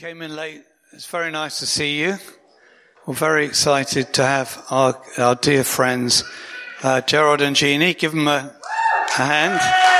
Came in late. It's very nice to see you. We're very excited to have our dear friends, Gerald and Jeannie. Give them a hand.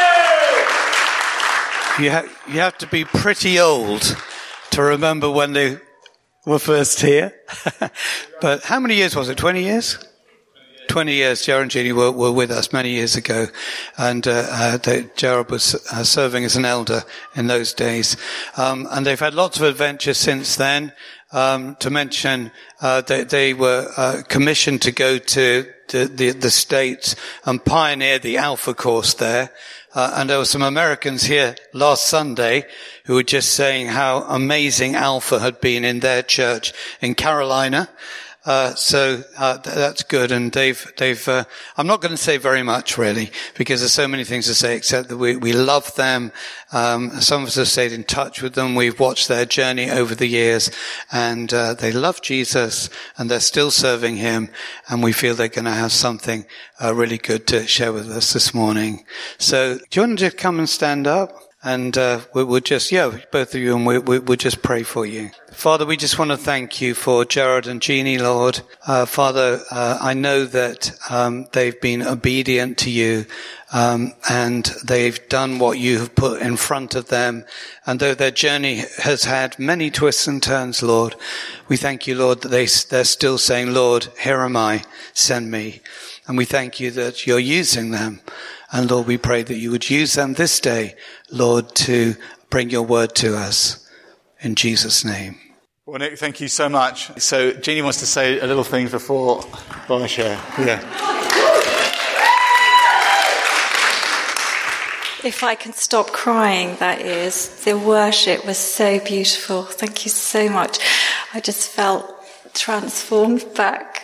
You have to be pretty old to remember when they were first here. But how many years was it? 20 years? 20 years. Gerald and Jeannie were with us many years ago, and Gerald was serving as an elder in those days. And they've had lots of adventures since then. To mention, they were commissioned to go to the States and pioneer the Alpha course there. And there were some Americans here last Sunday who were just saying how amazing Alpha had been in their church in Carolina. So that's good. And they've I'm not going to say very much really, because there's so many things to say, except that we love them. Some of us have stayed in touch with them. We've watched their journey over the years, and they love Jesus, and they're still serving him. And we feel they're going to have something really good to share with us this morning. So do you want to just come and stand up? And we'll just, both of you, and we'll just pray for you. Father, we just want to thank you for Gerald and Jeannie, Lord. Father, I know that they've been obedient to you, and they've done what you have put in front of them. And though their journey has had many twists and turns, Lord, we thank you, Lord, that they're still saying, Lord, here am I, send me. And we thank you that you're using them. And Lord, we pray that you would use them this day, Lord, to bring your word to us. In Jesus' name. Well, Nick, thank you so much. So Jeannie wants to say a little thing before I share. Yeah. If I can stop crying, that is. The worship was so beautiful. Thank you so much. I just felt transformed back.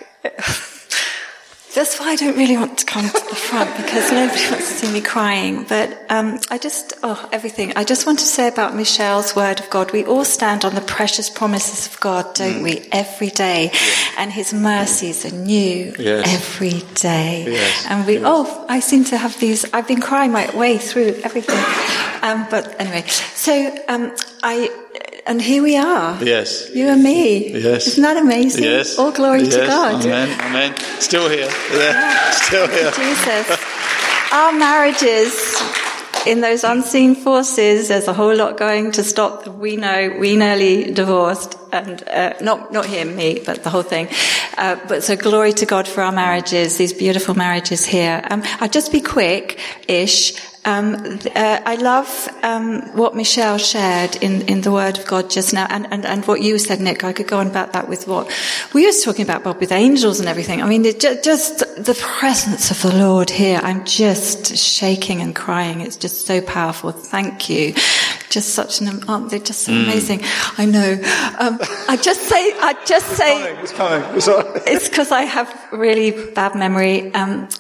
That's why I don't really want to come to the front, because nobody wants to see me crying. But everything. I just want to say about Michelle's word of God. We all stand on the precious promises of God, don't we? Every day. Yeah. And his mercies are new every day. Yes. And I seem to have these. I've been crying my way through everything. But anyway, so and here we are. Yes. You and me. Yes. Isn't that amazing? Yes. All glory to God. Amen. Amen. Still here. Yeah. Still here. Jesus. Our marriages, in those unseen forces, there's a whole lot going to stop. We know we nearly divorced, and not him, me, but the whole thing. But so glory to God for our marriages, these beautiful marriages here. I'll just be quick-ish. I love what Michelle shared in the Word of God just now, and what you said, Nick. I could go on about that with what we were talking about, Bob, with angels and everything. I mean, just the presence of the Lord here. I'm just shaking and crying. It's just so powerful. Thank you. Just such they're just so amazing. I know. I just say. It's coming. It's because I have really bad memory.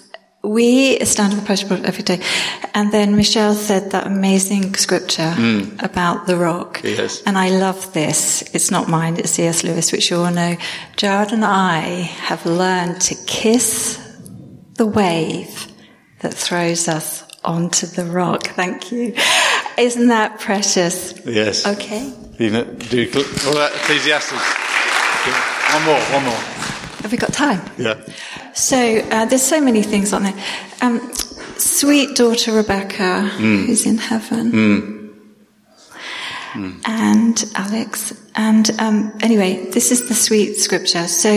We stand on the pressure every day. And then Michelle said that amazing scripture about the rock. Yes. And I love this. It's not mine, it's C.S. Lewis, which you all know. Gerald and I have learned to kiss the wave that throws us onto the rock. Thank you. Isn't that precious? Yes. Okay. Do all that Ecclesiastes. One more. Have we got time? Yeah. So there's so many things on there. Sweet daughter Rebecca, who's in heaven, and Alex. And anyway, this is the sweet scripture. So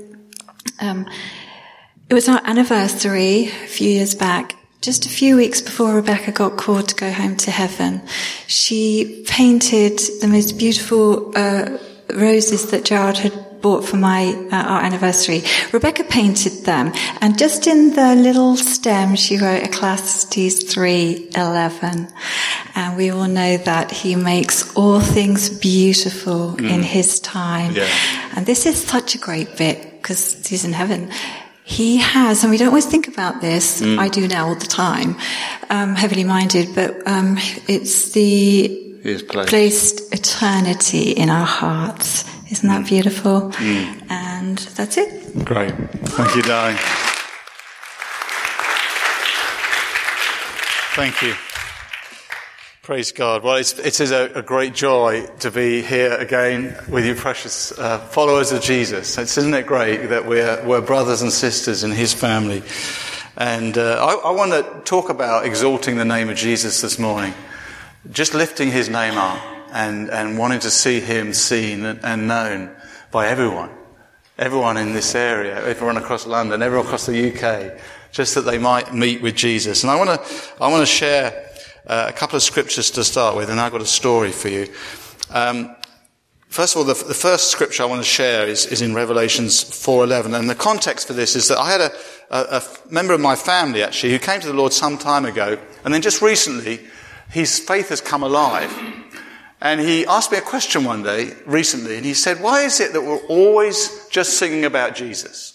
it was our anniversary a few years back. Just a few weeks before Rebecca got called to go home to heaven, she painted the most beautiful roses that Gerald had bought for our anniversary. Rebecca painted them, and just in the little stem she wrote Ecclesiastes 3:11. And we all know that he makes all things beautiful in his time. Yeah. And this is such a great bit, because he's in heaven. He has, and we don't always think about this, I do now all the time, heavily minded, but it's He placed eternity in our hearts. Isn't that beautiful? And that's it. Great. Thank you, darling. Thank you. Praise God. Well, it is a great joy to be here again with you precious followers of Jesus. Isn't it great that we're brothers and sisters in his family? And I want to talk about exalting the name of Jesus this morning. Just lifting his name up and wanting to see him seen and known by everyone. Everyone in this area, everyone across London, everyone across the UK, just that they might meet with Jesus. And I want to share a couple of scriptures to start with, and I've got a story for you. First of all, the first scripture I want to share is in Revelations 4:11, and the context for this is that I had a member of my family actually who came to the Lord some time ago, and then just recently his faith has come alive, and he asked me a question one day recently, and he said, "Why is it that we're always just singing about Jesus?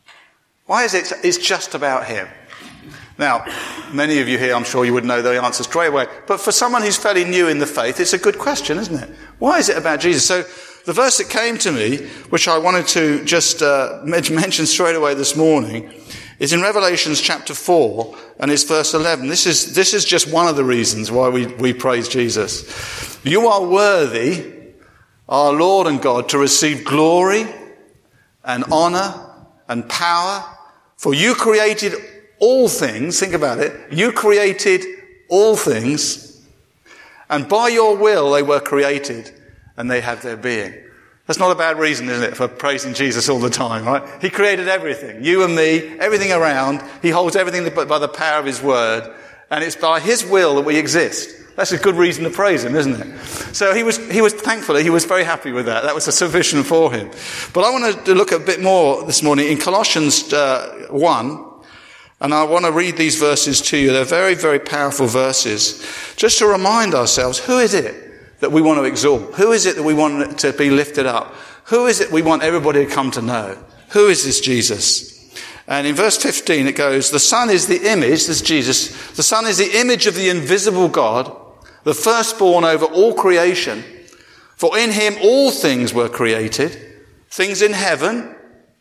Why is it it's just about him?" Now, many of you here, I'm sure you would know the answer straight away. But for someone who's fairly new in the faith, it's a good question, isn't it? Why is it about Jesus? So the verse that came to me, which I wanted to just mention straight away this morning, is in Revelations chapter 4, and it's verse 11. This is just one of the reasons why we praise Jesus. "You are worthy, our Lord and God, to receive glory and honor and power, for you created all things," think about it, "you created all things, and by your will they were created, and they have their being." That's not a bad reason, isn't it, for praising Jesus all the time, right? He created everything, you and me, everything around. He holds everything by the power of his word, and it's by his will that we exist. That's a good reason to praise him, isn't it? So he was thankful. He was very happy with that. That was sufficient for him. But I want to look a bit more this morning in Colossians 1. And I want to read these verses to you. They're very, very powerful verses. Just to remind ourselves, who is it that we want to exalt? Who is it that we want to be lifted up? Who is it we want everybody to come to know? Who is this Jesus? And in verse 15 it goes, "The Son is the image," this is Jesus, "the Son is the image of the invisible God, the firstborn over all creation. For in him all things were created, things in heaven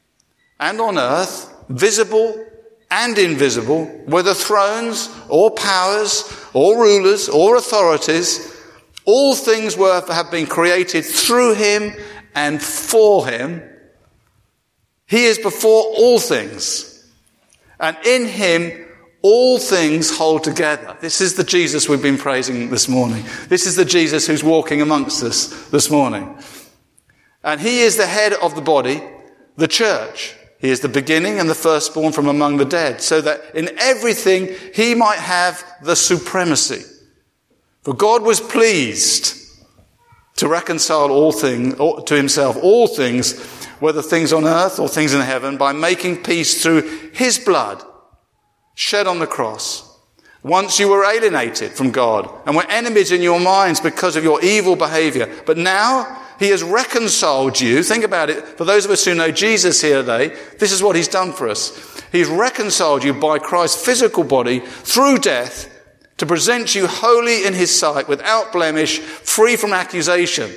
and on earth, visible and invisible, whether thrones or powers or rulers or authorities, all things have been created through him and for him. He is before all things, and in him all things hold together." This is the Jesus we've been praising this morning. This is the Jesus who's walking amongst us this morning. "And he is the head of the body, the church. He is the beginning and the firstborn from among the dead, so that in everything he might have the supremacy. For God was pleased to reconcile all things to himself, all things, whether things on earth or things in heaven, by making peace through his blood shed on the cross. Once you were alienated from God and were enemies in your minds because of your evil behavior, but now he has reconciled you." Think about it. For those of us who know Jesus here today, this is what he's done for us. He's reconciled you by Christ's physical body through death to present you holy in his sight, without blemish, free from accusation,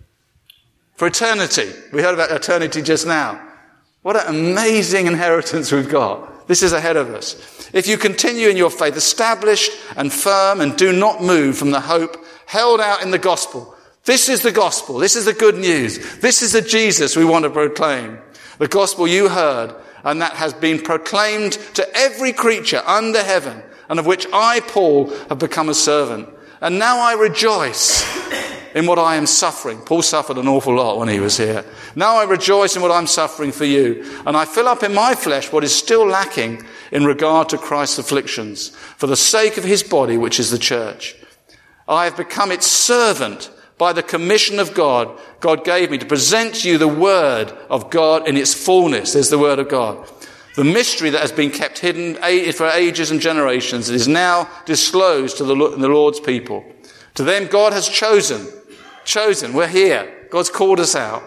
for eternity. We heard about eternity just now. What an amazing inheritance we've got. This is ahead of us. "If you continue in your faith, established and firm, and do not move from the hope held out in the gospel." This is the gospel. This is the good news. This is the Jesus we want to proclaim. "The gospel you heard, and that has been proclaimed to every creature under heaven, and of which I, Paul, have become a servant. And now I rejoice in what I am suffering." Paul suffered an awful lot when he was here. "Now I rejoice in what I'm suffering for you, and I fill up in my flesh what is still lacking in regard to Christ's afflictions, for the sake of his body, which is the church. I have become its servant by the commission of God gave me to present to you the word of God in its fullness." There's the word of God. "The mystery that has been kept hidden for ages and generations, it is now disclosed to the Lord's people. To them God has chosen, we're here. God's called us out.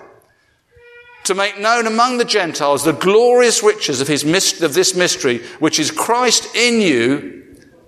To make known among the Gentiles the glorious riches of this mystery, which is Christ in you.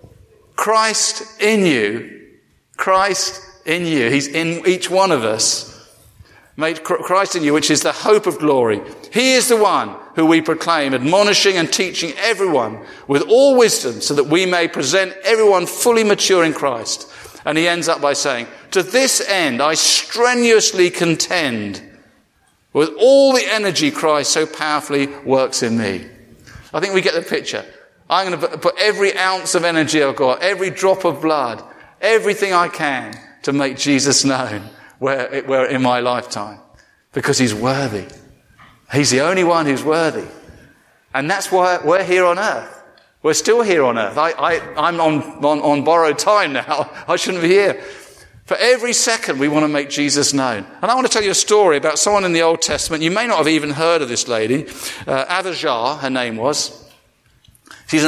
Christ in you. Christ in you. He's in each one of us. Made Christ in you, which is the hope of glory. He is the one who we proclaim, admonishing and teaching everyone with all wisdom, so that we may present everyone fully mature in Christ. And he ends up by saying, to this end I strenuously contend with all the energy Christ so powerfully works in me. I think we get the picture. I'm going to put every ounce of energy I've got, every drop of blood, everything I can to make Jesus known where in my lifetime. Because he's worthy. He's the only one who's worthy. And that's why we're here on earth. We're still here on earth. I'm on borrowed time now. I shouldn't be here. For every second we want to make Jesus known. And I want to tell you a story about someone in the Old Testament. You may not have even heard of this lady. Abijah, her name was. She's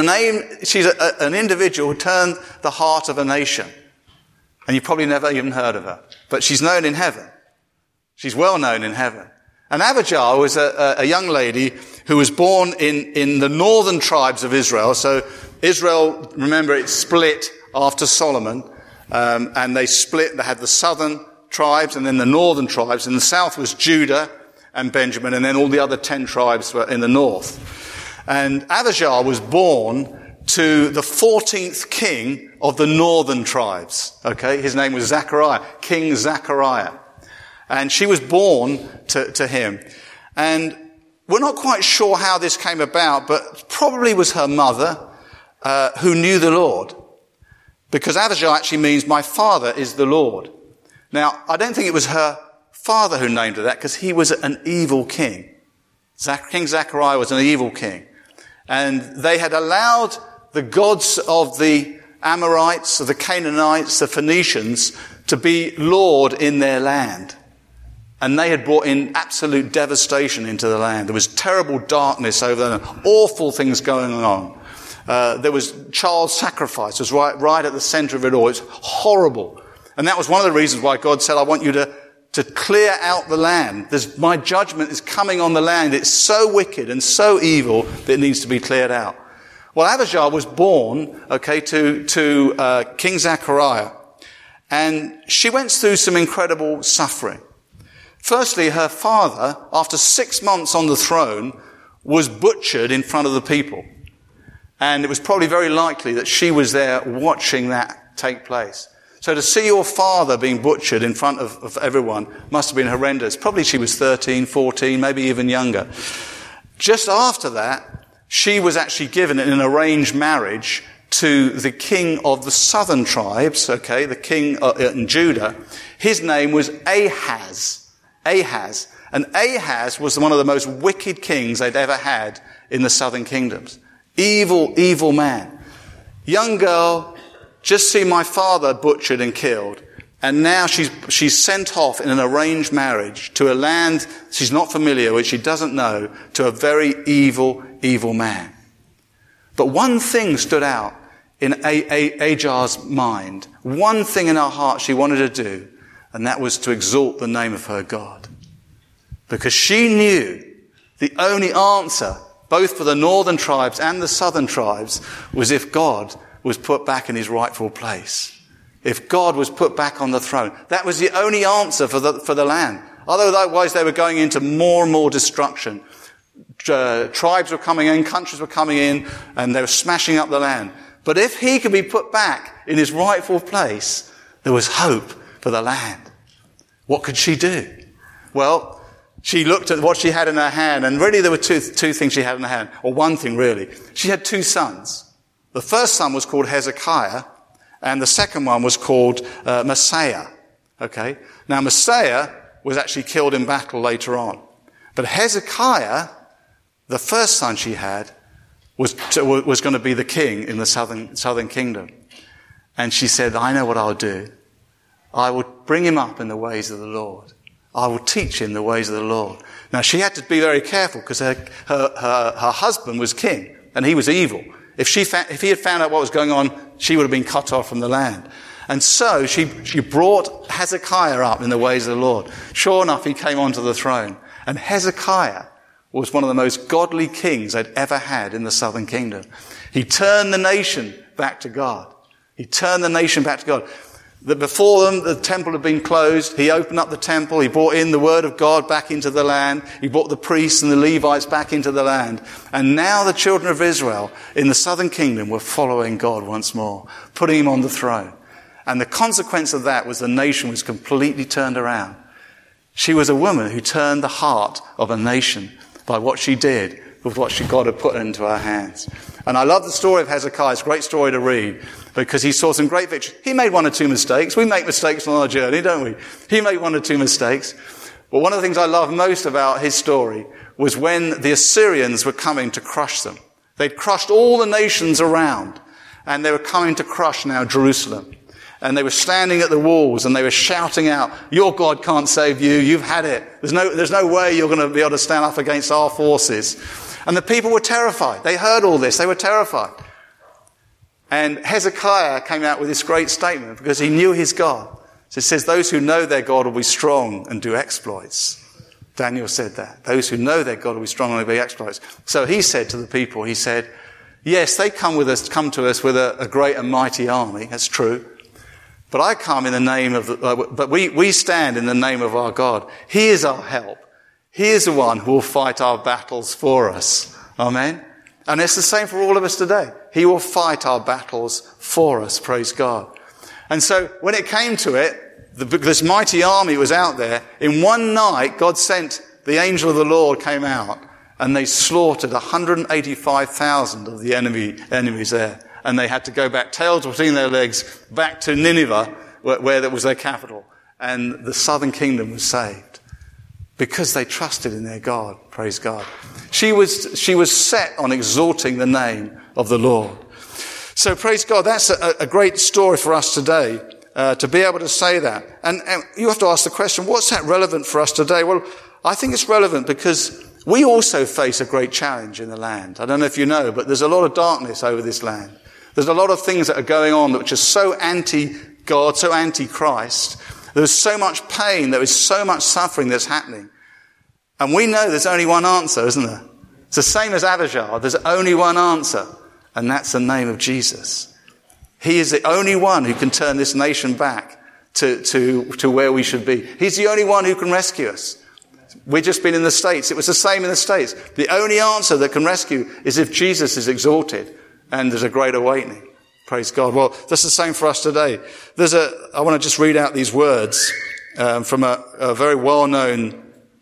an individual who turned the heart of a nation. And you've probably never even heard of her. But she's known in heaven. She's well known in heaven. And Abijah was a young lady who was born in the northern tribes of Israel. So Israel, remember, it split after Solomon. And they split. They had the southern tribes and then the northern tribes. In the south was Judah and Benjamin, and then all the other 10 tribes were in the north. And Abijah was born to the 14th king of the northern tribes. Okay, his name was Zechariah, King Zechariah. And she was born to him. And we're not quite sure how this came about, but probably was her mother who knew the Lord. Because Abijah actually means my father is the Lord. Now, I don't think it was her father who named her that, because he was an evil king. King Zechariah was an evil king. And they had allowed the gods of the Amorites, of the Canaanites, the Phoenicians, to be Lord in their land. And they had brought in absolute devastation into the land. There was terrible darkness over there, awful things going on. There was child sacrifice. It was right at the center of it all. It's horrible. And that was one of the reasons why God said, I want you to clear out the land. My judgment is coming on the land. It's so wicked and so evil that it needs to be cleared out. Well, Abijah was born, to King Zechariah. And she went through some incredible suffering. Firstly, her father, after 6 months on the throne, was butchered in front of the people. And it was probably very likely that she was there watching that take place. So to see your father being butchered in front of everyone must have been horrendous. Probably she was 13, 14, maybe even younger. Just after that, she was actually given in an arranged marriage to the king of the southern tribes, the king in Judah. His name was Ahaz. And Ahaz was one of the most wicked kings they'd ever had in the southern kingdoms. Evil man. Young girl, just see my father butchered and killed. And now she's sent off in an arranged marriage to a land she's not familiar with, she doesn't know, to a very evil man. But one thing stood out in Ajar's mind. One thing in her heart she wanted to do, and that was to exalt the name of her God. Because she knew the only answer, both for the northern tribes and the southern tribes, was if God was put back in his rightful place. If God was put back on the throne. That was the only answer for the land. Otherwise they were going into more and more destruction. Tribes were coming in, countries were coming in, and they were smashing up the land. But if he could be put back in his rightful place, there was hope for the land. What could she do? Well, she looked at what she had in her hand, and really there were two things she had in her hand, or one thing really. She had 2 sons. The first son was called Hezekiah, and the second one was called Messiah. Okay? Now Messiah was actually killed in battle later on. But Hezekiah, the first son she had, was going to be the king in the southern kingdom. And she said, I know what I'll do. I will bring him up in the ways of the Lord. I will teach him the ways of the Lord. Now she had to be very careful because her husband was king and he was evil. If he had found out what was going on, she would have been cut off from the land. And so she brought Hezekiah up in the ways of the Lord. Sure enough, he came onto the throne. And Hezekiah was one of the most godly kings they'd ever had in the southern kingdom. He turned the nation back to God. Before them, the temple had been closed. He opened up the temple. He brought in the word of God back into the land. He brought the priests and the Levites back into the land. And now the children of Israel in the southern kingdom were following God once more, putting him on the throne. And the consequence of that was the nation was completely turned around. She was a woman who turned the heart of a nation by what she did with what God had put into her hands. And I love the story of Hezekiah. It's a great story to read because he saw some great victories. He made one or two mistakes. We make mistakes on our journey, don't we? He made one or two mistakes. But one of the things I love most about his story was when the Assyrians were coming to crush them. They'd crushed all the nations around, and they were coming to crush now Jerusalem. And they were standing at the walls and they were shouting out, "Your God can't save you. You've had it. There's no way you're going to be able to stand up against our forces." And the people were terrified. They heard all this. They were terrified. And Hezekiah came out with this great statement because he knew his God. So it says, "Those who know their God will be strong and do exploits." Daniel said that. Those who know their God will be strong and do exploits. So he said to the people, he said, "Yes, they come to us with a great and mighty army. That's true. But I come in the name of, but we stand in the name of our God. He is our help. He is the one who will fight our battles for us." Amen. And it's the same for all of us today. He will fight our battles for us. Praise God. And so when it came to it, this mighty army was out there. In one night, God sent the angel of the Lord came out and they slaughtered 185,000 of the enemies there. And they had to go back, tails between their legs, back to Nineveh, where that was their capital. And the southern kingdom was saved because they trusted in their God. Praise God. She was set on exalting the name of the Lord. So praise God. That's a great story for us today, to be able to say that. And you have to ask the question, what's that relevant for us today? Well, I think it's relevant because we also face a great challenge in the land. I don't know if you know, but there's a lot of darkness over this land. There's a lot of things that are going on which are so anti-God, so anti-Christ. There's so much pain, there is so much suffering that's happening. And we know there's only one answer, isn't there? It's the same as Abijah. There's only one answer, and that's the name of Jesus. He is the only one who can turn this nation back to where we should be. He's the only one who can rescue us. We've just been in the States. It was the same in the States. The only answer that can rescue is if Jesus is exalted. And there's a great awakening. Praise God. Well, that's the same for us today. I want to just read out these words from a very well-known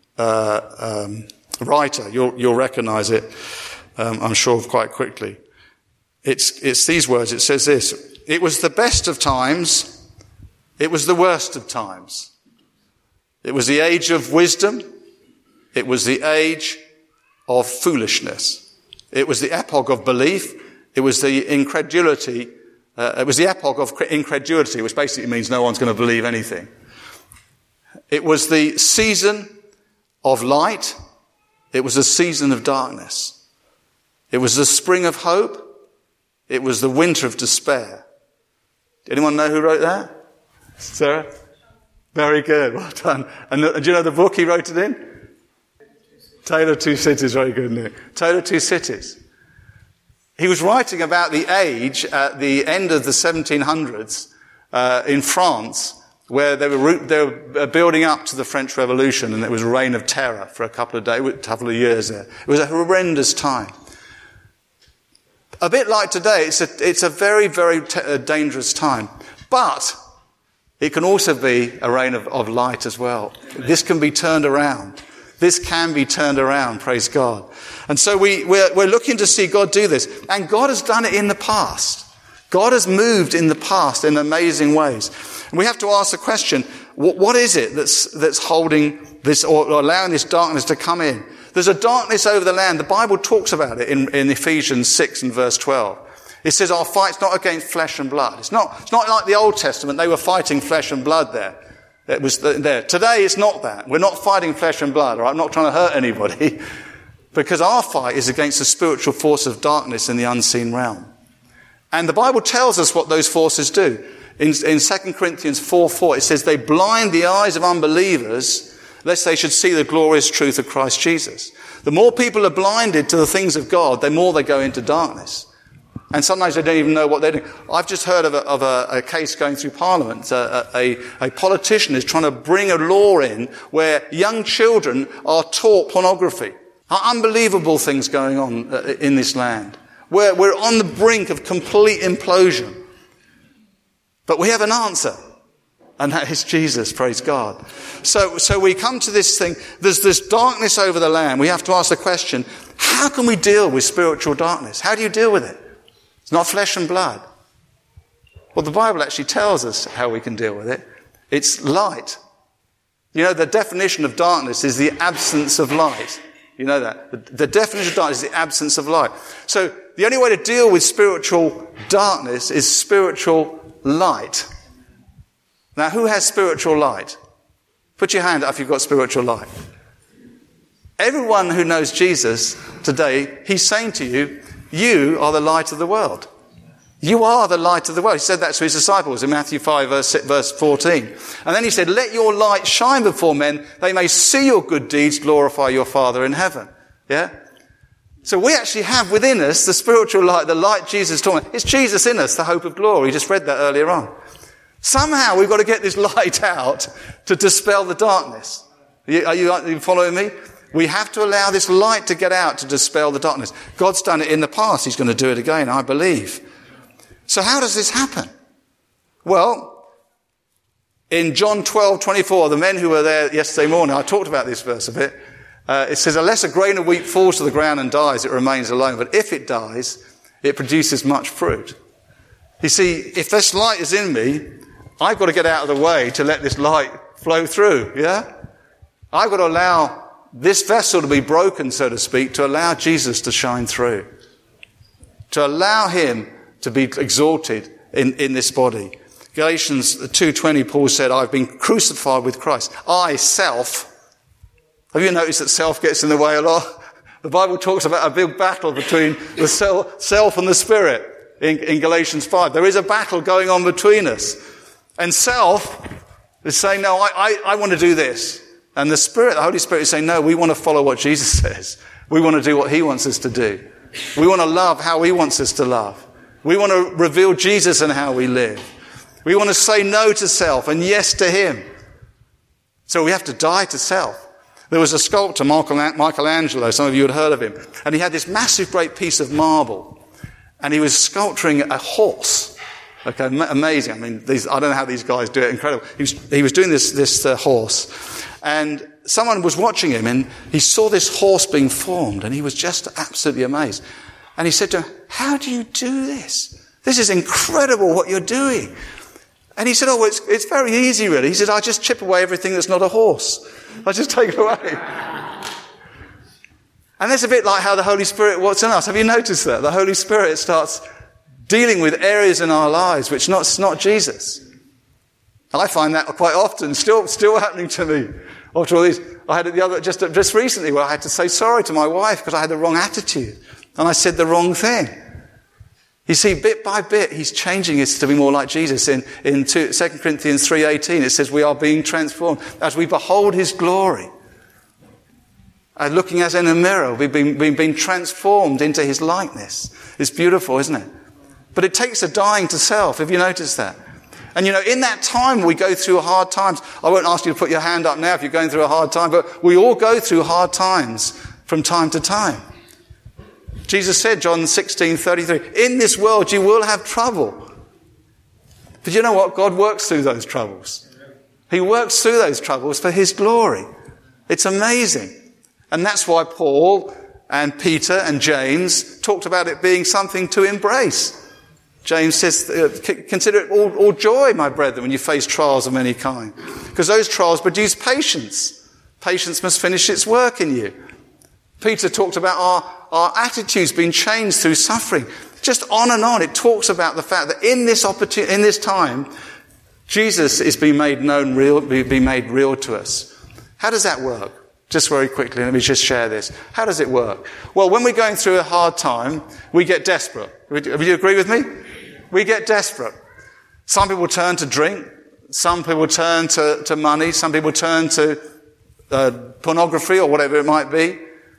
writer. You'll recognize it, I'm sure, quite quickly. It's these words. It says this: "It was the best of times. It was the worst of times. It was the age of wisdom. It was the age of foolishness. It was the epoch of belief. It was the incredulity. It was the epoch of incredulity, which basically means no one's going to believe anything. It was the season of light. It was the season of darkness. It was the spring of hope. It was the winter of despair." Anyone know who wrote that? Sarah? Very good. Well done. And do you know the book he wrote it in? Tale of Two Cities. Very good, isn't it? Tale of Two Cities. He was writing about the age at the end of the 1700s in France, where they were building up to the French Revolution, and it was a reign of terror for a couple of years there. It was a horrendous time. A bit like today, it's a very, very dangerous time. But it can also be a reign of light as well. This can be turned around. This can be turned around, praise God. And so we're looking to see God do this. And God has done it in the past. God has moved in the past in amazing ways. And we have to ask the question, what is it that's holding this or allowing this darkness to come in? There's a darkness over the land. The Bible talks about it in Ephesians 6 and verse 12. It says our fight's not against flesh and blood. It's not like the Old Testament. They were fighting flesh and blood there. It was there. Today it's not that. We're not fighting flesh and blood. All right? I'm not trying to hurt anybody. Because our fight is against the spiritual force of darkness in the unseen realm. And the Bible tells us what those forces do. In 2 Corinthians 4:4, it says they blind the eyes of unbelievers lest they should see the glorious truth of Christ Jesus. The more people are blinded to the things of God, the more they go into darkness. And sometimes they don't even know what they're doing. I've just heard of a case going through Parliament. A politician is trying to bring a law in where young children are taught pornography. Unbelievable things going on in this land. We're on the brink of complete implosion. But we have an answer. And that is Jesus, praise God. So we come to this thing, there's this darkness over the land. We have to ask the question, how can we deal with spiritual darkness? How do you deal with it? It's not flesh and blood. Well, the Bible actually tells us how we can deal with it. It's light. You know, the definition of darkness is the absence of light. You know that. The definition of darkness is the absence of light. So the only way to deal with spiritual darkness is spiritual light. Now, who has spiritual light? Put your hand up if you've got spiritual light. Everyone who knows Jesus today, he's saying to you, you are the light of the world. You are the light of the world. He said that to his disciples in Matthew 5, verse 14. And then he said, let your light shine before men, they may see your good deeds, glorify your Father in heaven. Yeah? So we actually have within us the spiritual light, the light Jesus is talking about. It's Jesus in us, the hope of glory. We just read that earlier on. Somehow we've got to get this light out to dispel the darkness. Are you following me? We have to allow this light to get out to dispel the darkness. God's done it in the past. He's going to do it again, I believe. So how does this happen? Well, in John 12:24, the men who were there yesterday morning, I talked about this verse a bit. It says, unless a grain of wheat falls to the ground and dies, it remains alone. But if it dies, it produces much fruit. You see, if this light is in me, I've got to get out of the way to let this light flow through, yeah? I've got to allow this vessel to be broken, so to speak, to allow Jesus to shine through. To allow him to be exalted in this body. Galatians 2:20, Paul said, I've been crucified with Christ. I, self. Have you noticed that self gets in the way a lot? The Bible talks about a big battle between the self and the spirit in Galatians 5. There is a battle going on between us. And self is saying, no, I want to do this. And the Spirit, the Holy Spirit is saying, no, we want to follow what Jesus says. We want to do what he wants us to do. We want to love how he wants us to love. We want to reveal Jesus in how we live. We want to say no to self and yes to him. So we have to die to self. There was a sculptor, Michelangelo, some of you had heard of him, and he had this massive great piece of marble, and he was sculpturing a horse. Okay, amazing. I mean, I don't know how these guys do it. Incredible. He was doing this horse, and someone was watching him, and he saw this horse being formed, and he was just absolutely amazed. And he said to him, how do you do this? This is incredible what you're doing. And he said, oh, well, it's very easy, really. He said, I just chip away everything that's not a horse. I just take it away. And that's a bit like how the Holy Spirit works in us. Have you noticed that? The Holy Spirit starts dealing with areas in our lives which not Jesus. And I find that quite often still happening to me. After all these, I had it just recently where I had to say sorry to my wife because I had the wrong attitude and I said the wrong thing. You see, bit by bit, he's changing us to be more like Jesus. In 2 Corinthians 3:18, it says we are being transformed as we behold his glory. And looking as in a mirror, we've been transformed into his likeness. It's beautiful, isn't it? But it takes a dying to self. Have you noticed that? And in that time we go through hard times. I won't ask you to put your hand up now if you're going through a hard time, but we all go through hard times from time to time. Jesus said, John 16:33, in this world you will have trouble. But you know what? God works through those troubles. He works through those troubles for his glory. It's amazing. And that's why Paul and Peter and James talked about it being something to embrace. James says, consider it all joy, my brethren, when you face trials of any kind. Because those trials produce patience. Patience must finish its work in you. Peter talked about our attitudes being changed through suffering. Just on and on. It talks about the fact that in this time, Jesus is being made real to us. How does that work? Just very quickly, let me just share this. How does it work? Well, when we're going through a hard time, we get desperate. Would you agree with me? We get desperate. Some people turn to drink. Some people turn to money. Some people turn to pornography or whatever it might be.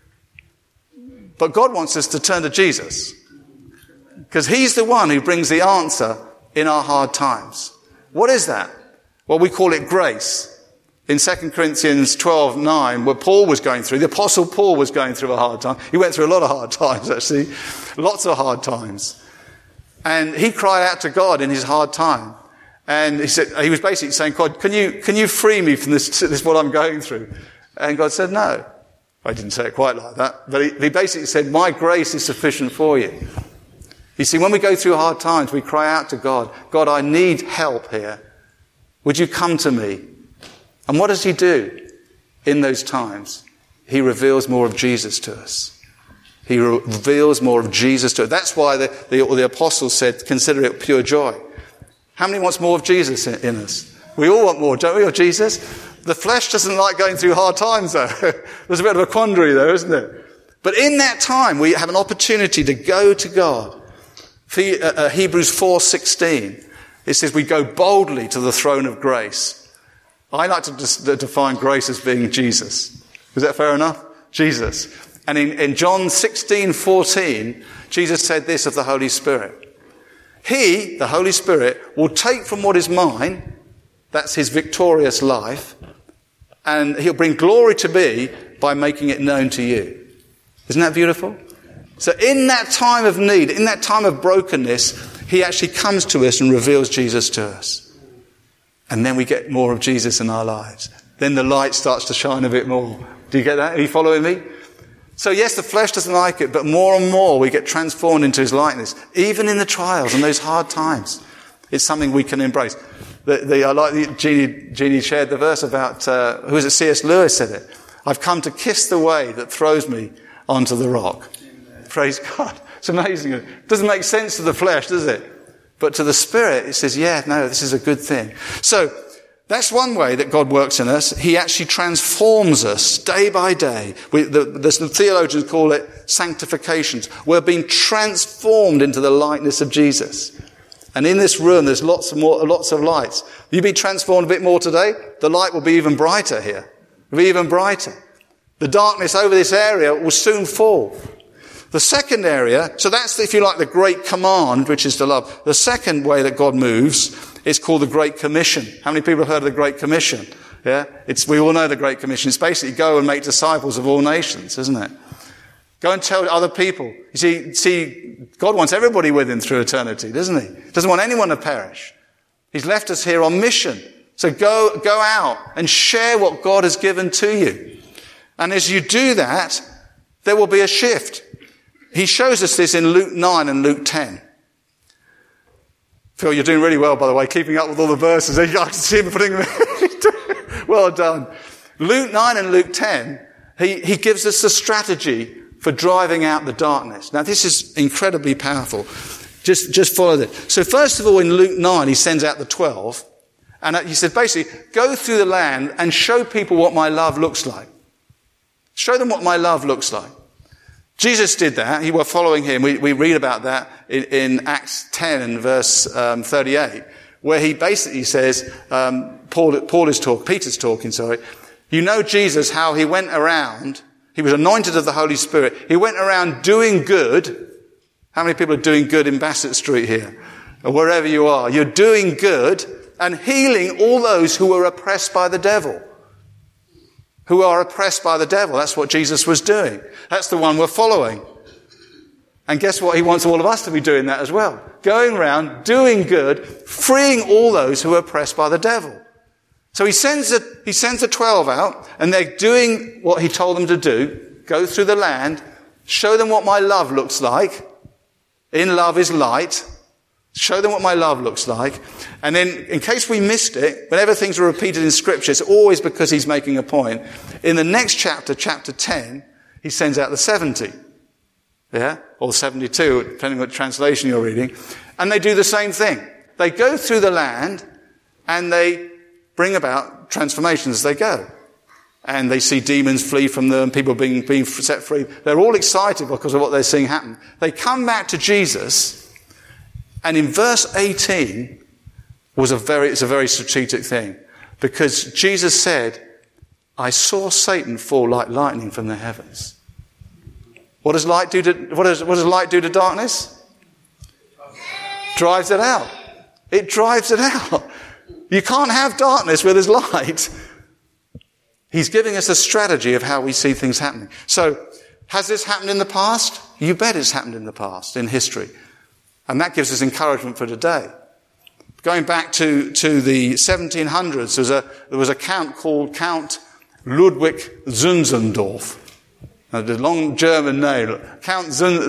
But God wants us to turn to Jesus. Because he's the one who brings the answer in our hard times. What is that? Well, we call it grace. In 2 Corinthians 12:9, where Paul was going through, the Apostle Paul was going through a hard time. He went through a lot of hard times, actually. Lots of hard times. And he cried out to God in his hard time. And he was basically saying, God, can you free me from this what I'm going through? And God said, no. I didn't say it quite like that, but he basically said, my grace is sufficient for you. You see, when we go through hard times, we cry out to God, God, I need help here. Would you come to me? And what does he do in those times? He reveals more of Jesus to us. He reveals more of Jesus to us. That's why the apostles said, consider it pure joy. How many wants more of Jesus in us? We all want more, don't we, of Jesus? The flesh doesn't like going through hard times, though. There's a bit of a quandary there, isn't there? But in that time, we have an opportunity to go to God. Hebrews 4:16, it says we go boldly to the throne of grace. I like to define grace as being Jesus. Is that fair enough? Jesus. And in John 16:14, Jesus said this of the Holy Spirit. He, the Holy Spirit, will take from what is mine, that's his victorious life, and he'll bring glory to me by making it known to you. Isn't that beautiful? So in that time of need, in that time of brokenness, he actually comes to us and reveals Jesus to us. And then we get more of Jesus in our lives. Then the light starts to shine a bit more. Do you get that? Are you following me? So yes, the flesh doesn't like it, but more and more we get transformed into his likeness, even in the trials and those hard times. It's something we can embrace. I like Jeannie shared the verse about, who was it? C.S. Lewis said it. I've come to kiss the wave that throws me onto the rock. Amen. Praise God. It's amazing. It doesn't make sense to the flesh, does it? But to the Spirit, it says, yeah, no, this is a good thing. So, that's one way that God works in us. He actually transforms us day by day. The theologians call it sanctifications. We're being transformed into the likeness of Jesus. And in this room, there's lots of lights. Will you be transformed a bit more today? The light will be even brighter here. It'll be even brighter. The darkness over this area will soon fall. The second area, so that's, if you like, the great command, which is to love. The second way that God moves is called the Great Commission. How many people have heard of the Great Commission? Yeah? We all know the Great Commission. It's basically go and make disciples of all nations, isn't it? Go and tell other people. You see, God wants everybody with him through eternity, doesn't he? He doesn't want anyone to perish. He's left us here on mission. So go out and share what God has given to you. And as you do that, there will be a shift. He shows us this in Luke 9 and Luke 10. Phil, you're doing really well, by the way, keeping up with all the verses. I can see him putting them in. Well done. Luke 9 and Luke 10, he gives us the strategy for driving out the darkness. Now, this is incredibly powerful. Just follow this. So first of all, in Luke 9, he sends out the 12. And he said, basically, go through the land and show people what my love looks like. Show them what my love looks like. Jesus did that. He were following him. We read about that in Acts 10 and verse 38, where he basically says, Peter's talking, you know Jesus, how he went around, he was anointed of the Holy Spirit. He went around doing good. How many people are doing good in Bassett Street here? Or wherever you are. You're doing good and healing all those who were oppressed by the devil. Who are oppressed by the devil. That's what Jesus was doing. That's the one we're following. And guess what? He wants all of us to be doing that as well. Going around, doing good, freeing all those who are oppressed by the devil. So he sends the 12 out, and they're doing what he told them to do. Go through the land, show them what my love looks like. In love is light. Show them what my love looks like. And then, in case we missed it, whenever things are repeated in Scripture, it's always because he's making a point. In the next chapter, chapter 10, he sends out the 70. Yeah? Or 72, depending on what translation you're reading. And they do the same thing. They go through the land, and they bring about transformations as they go. And they see demons flee from them, people being set free. They're all excited because of what they're seeing happen. They come back to Jesus. And in verse 18 it's a very strategic thing. Because Jesus said, I saw Satan fall like lightning from the heavens. What does light do to darkness? Drives it out. It drives it out. You can't have darkness where there's light. He's giving us a strategy of how we see things happening. So, has this happened in the past? You bet it's happened in the past, in history. And that gives us encouragement for today. going back to the 1700s, there was a count called Count Ludwig Zinzendorf. The long German name, Count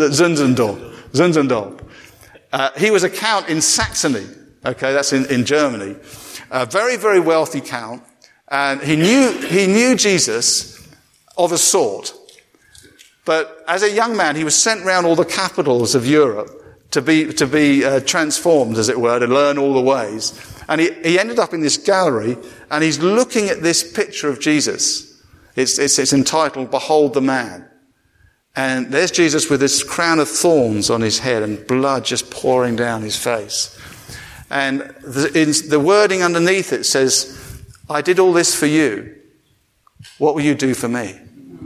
Zinzendorf. He was a count in Saxony. Okay, that's in Germany. A very, very wealthy count. And he knew Jesus of a sort. But as a young man, he was sent around all the capitals of Europe to be transformed, as it were, to learn all the ways. And he ended up in this gallery, and he's looking at this picture of Jesus. It's entitled, "Behold the Man." And there's Jesus with this crown of thorns on his head and blood just pouring down his face. And the wording underneath it says, "I did all this for you. What will you do for me?"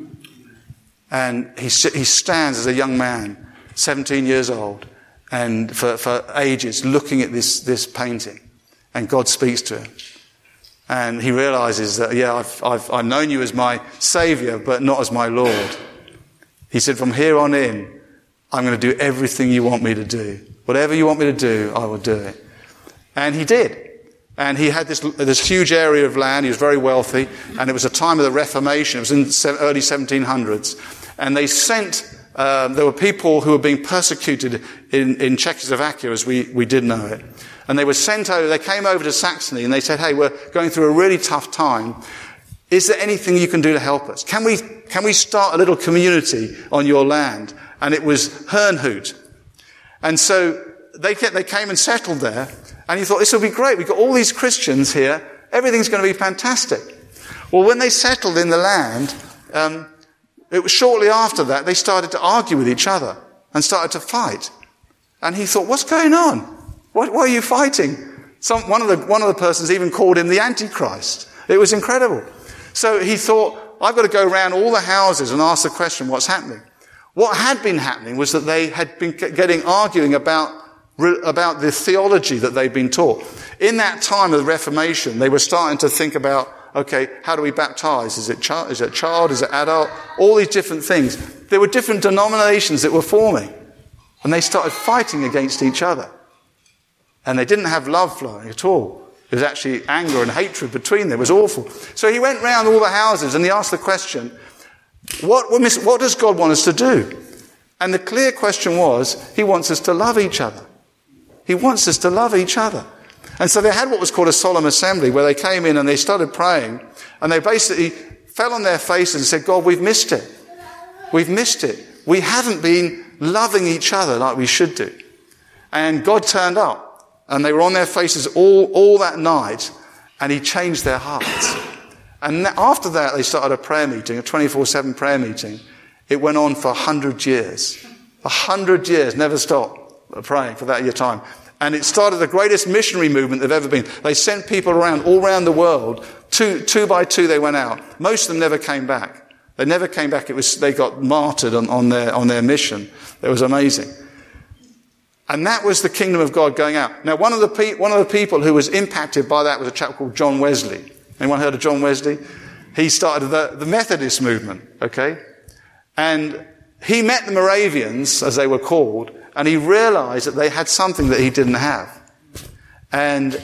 And he stands as a young man, 17 years old, and for ages looking at this painting. And God speaks to him. And he realizes that, I've known you as my Savior, but not as my Lord. He said, from here on in, I'm going to do everything you want me to do. Whatever you want me to do, I will do it. And he did. And he had this huge area of land. He was very wealthy. And it was a time of the Reformation. It was in the early 1700s. And they sent, there were people who were being persecuted in Czechoslovakia, as we did know it. And they were sent over, they came over to Saxony and they said, hey, we're going through a really tough time. Is there anything you can do to help us? Can we start a little community on your land? And it was Herrnhut. And so they came and settled there. And he thought, this will be great. We've got all these Christians here. Everything's going to be fantastic. Well, when they settled in the land, it was shortly after that they started to argue with each other and started to fight. And he thought, what's going on? Why are you fighting? One of the persons even called him the Antichrist. It was incredible. So he thought, I've got to go around all the houses and ask the question, what's happening? What had been happening was that they had been arguing about the theology that they'd been taught. In that time of the Reformation, they were starting to think about, okay, how do we baptize? Is it child? Is it adult? All these different things. There were different denominations that were forming. And they started fighting against each other. And they didn't have love flowing at all. There was actually anger and hatred between them. It was awful. So he went round all the houses and he asked the question, what does God want us to do? And the clear question was, he wants us to love each other. He wants us to love each other. And so they had what was called a solemn assembly, where they came in and they started praying, and they basically fell on their faces and said, God, we've missed it. We've missed it. We haven't been loving each other like we should do. And God turned up. And they were on their faces all that night, and he changed their hearts. And after that, they started a prayer meeting, a 24/7 prayer meeting. It went on for 100 years. 100 years, never stopped praying for that year time. And it started the greatest missionary movement they've ever been. They sent people all around the world. Two by two they went out. Most of them never came back. They never came back. They got martyred on their mission. It was amazing. And that was the kingdom of God going out. Now, one of the people who was impacted by that was a chap called John Wesley. Anyone heard of John Wesley? He started the Methodist movement, okay? And he met the Moravians, as they were called, and he realized that they had something that he didn't have. And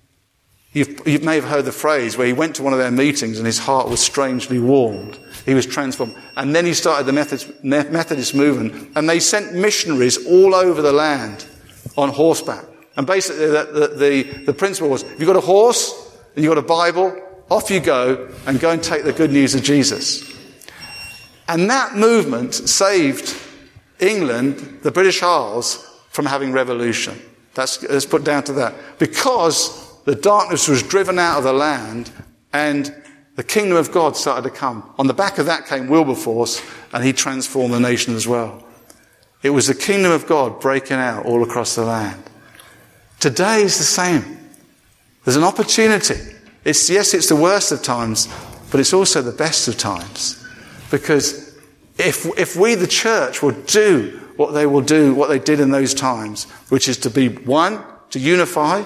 you may have heard the phrase where he went to one of their meetings and his heart was strangely warmed. He was transformed. And then he started the Methodist movement, and they sent missionaries all over the land on horseback. And basically the principle was, if you've got a horse and you've got a Bible, off you go and take the good news of Jesus. And that movement saved England, the British Isles, from having revolution. Let's put down to that. Because the darkness was driven out of the land and the kingdom of God started to come. On the back of that came Wilberforce, and he transformed the nation as well. It was the kingdom of God breaking out all across the land. Today is the same. There's an opportunity. It's the worst of times, but it's also the best of times. Because if we, the church, will do what they did in those times, which is to be one, to unify,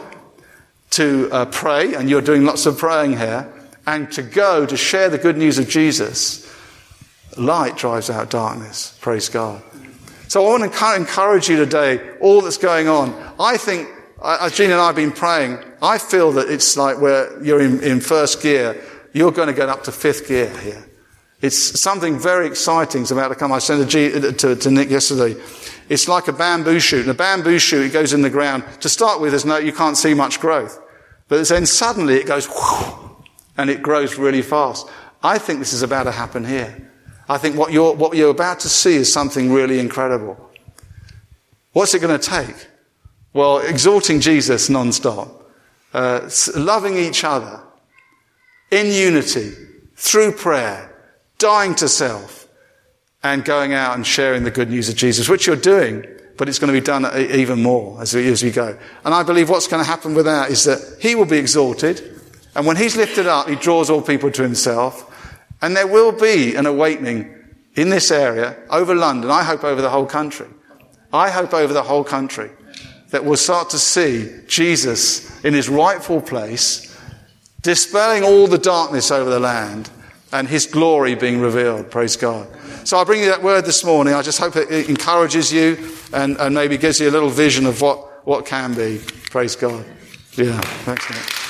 to pray, and you're doing lots of praying here, and to go to share the good news of Jesus, light drives out darkness. Praise God. So I want to encourage you today, all that's going on. I think Jean and I have been praying. I feel that it's like where you're in first gear, you're going to get up to fifth gear here. It's something very exciting is about to come. I sent to Nick yesterday. It's like a bamboo shoot. And a bamboo shoot, it goes in the ground. To start with, you can't see much growth. But then suddenly it goes, whoosh, and it grows really fast. I think this is about to happen here. I think what you're about to see is something really incredible. What's it going to take? Well, exalting Jesus non-stop, loving each other, in unity, through prayer, dying to self, and going out and sharing the good news of Jesus, which you're doing, but it's going to be done even more as we go. And I believe what's going to happen with that is that he will be exalted, and when he's lifted up, he draws all people to himself, and there will be an awakening in this area, over London, I hope over the whole country. I hope over the whole country that we'll start to see Jesus in his rightful place, dispelling all the darkness over the land, and his glory being revealed. Praise God. So I bring you that word this morning. I just hope it encourages you and maybe gives you a little vision of what can be. Praise God. Yeah, thanks for that.